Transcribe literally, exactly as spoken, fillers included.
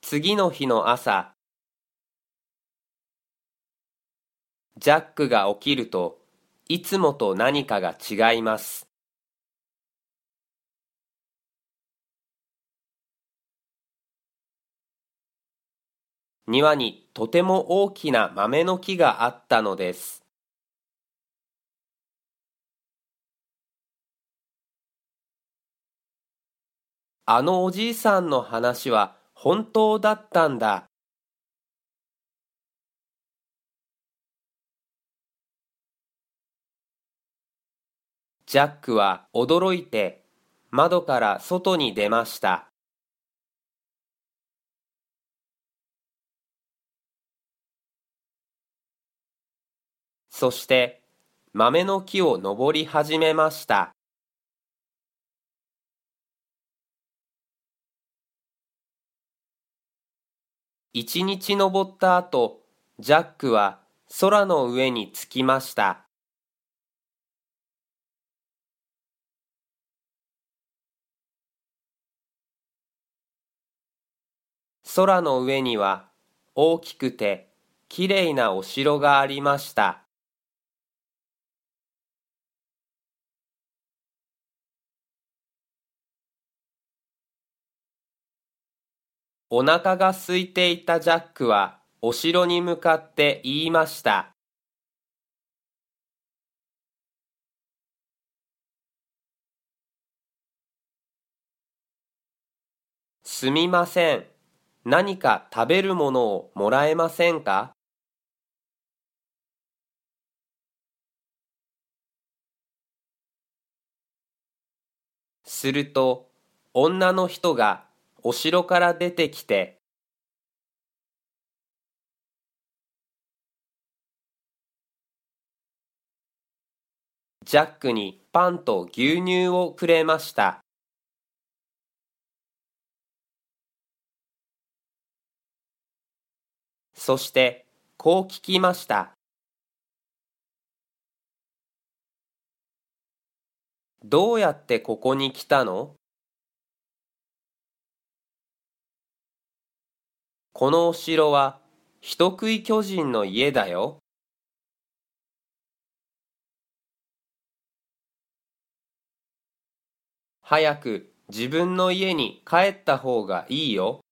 次の日の朝、ジャックが起きると、いつもと何かが違います。庭にとても大きな豆の木があったのです。あのおじいさんの話は本当だったんだ。ジャックは驚いて窓から外に出ました。そして豆の木を登り始めました。一日登った後、ジャックは空の上に着きました。空の上には大きくてきれいなお城がありました。お腹が空いていたジャックはお城に向かって言いました。すみません。何か食べるものをもらえませんか？すると、女の人がお城から出てきて、ジャックにパンと牛乳をくれました。そして、こう聞きました。どうやってここに来たの？このお城は人食い巨人の家だよ。早く自分の家に帰った方がいいよ。